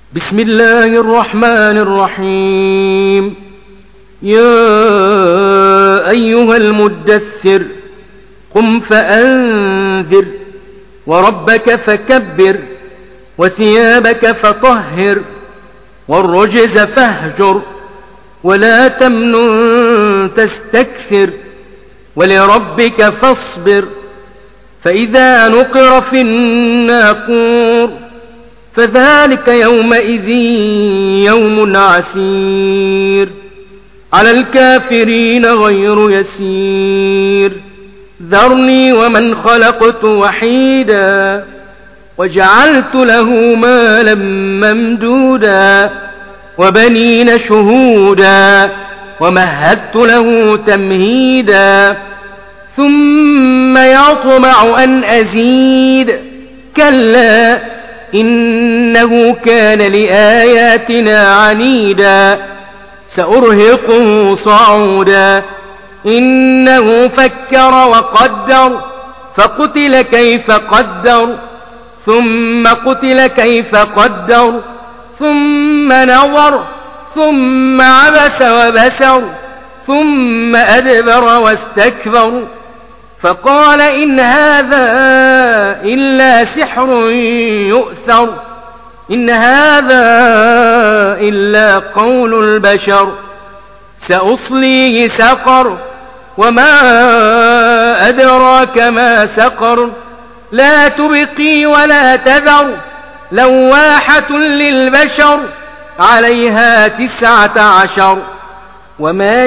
بسم الله الرحمن الرحيم. يا أيها المدثر قم فأنذر وربك فكبر وثيابك فطهر والرجز فاهجر ولا تمنن تستكثر ولربك فاصبر. فإذا نقر في الناقور فذلك يومئذ يوم عسير على الكافرين غير يسير. ذرني ومن خلقت وحيدا وجعلت له مالا ممدودا وبنين شهودا ومهدت له تمهيدا ثم يطمع أن أزيد كلا إنه كان لآياتنا عنيدا سأرهقه صعودا. إنه فكر وقدر فقتل كيف قدر ثم قتل كيف قدر ثم نظر ثم عبس وبسر ثم أدبر واستكبر فقال إن هذا إلا سحر يؤثر إن هذا إلا قول البشر. سأصليه سقر وما أدراك ما سقر لا تبقي ولا تذر لواحة للبشر عليها 19. وما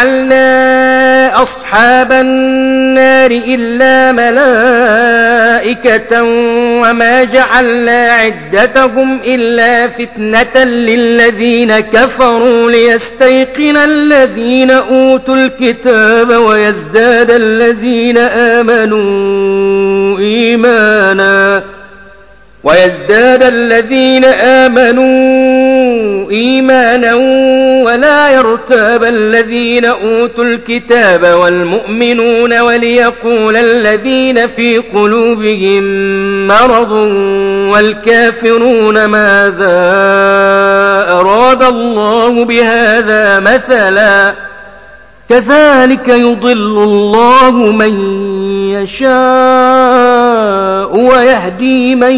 جعلنا أصحاب النار إلا ملائكة وما جعلنا عدتهم إلا فتنة للذين كفروا ليستيقن الذين أوتوا الكتاب ويزداد الذين آمنوا إيمانا ولا يرتاب الذين أوتوا الكتاب والمؤمنون وليقول الذين في قلوبهم مرض والكافرون ماذا أراد الله بهذا مثلا كذلك يضل الله من يشاء ويهدي من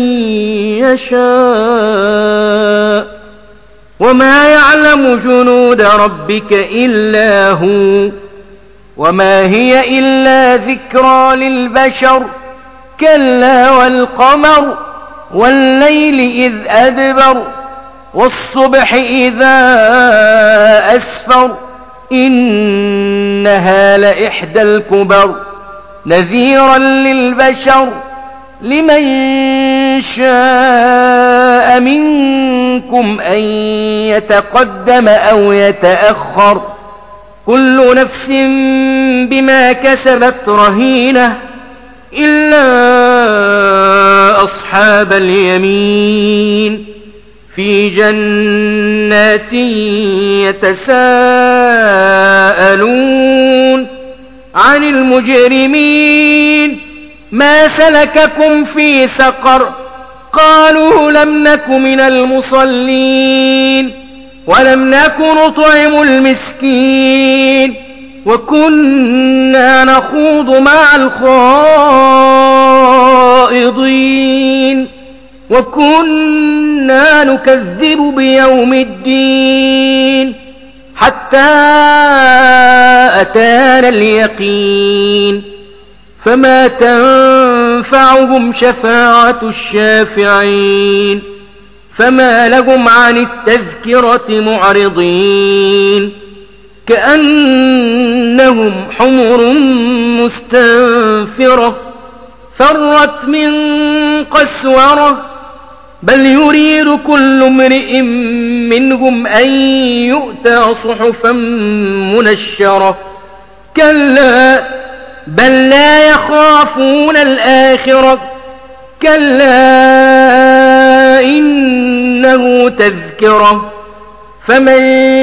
يشاء وما يعلم جنود ربك إلا هو. وما هي إلا ذكرى للبشر كلا والقمر والليل إذ أدبر والصبح إذا أسفر إنها لإحدى الكبر نذيرا للبشر لمن شاء منكم أن يتقدم أو يتأخر كل نفس بما كسبت رهينة إلا أصحاب اليمين في جنات يتساءلون عن المجرمين ما سلككم في سقر قالوا لم نك من المصلين ولم نك نطعم المسكين وكنا نخوض مع الخائضين وكنا نكذب بيوم الدين حتى أتانا اليقين فما تنفعهم شفاعة الشافعين فما لهم عن التذكرة معرضين كأنهم حمر مستنفرة فرت من قسورة بل يريد كل امرئ منهم أن يؤتى صحفا منشرة كلا بل لا يخافون الآخرة كلا إنه تذكرة فمن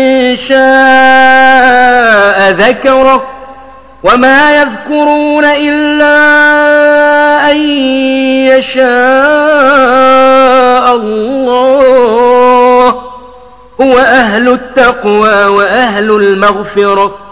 شاء ذكره وما يذكرون إلا أن يشاء الله هو أهل التقوى وأهل المغفرة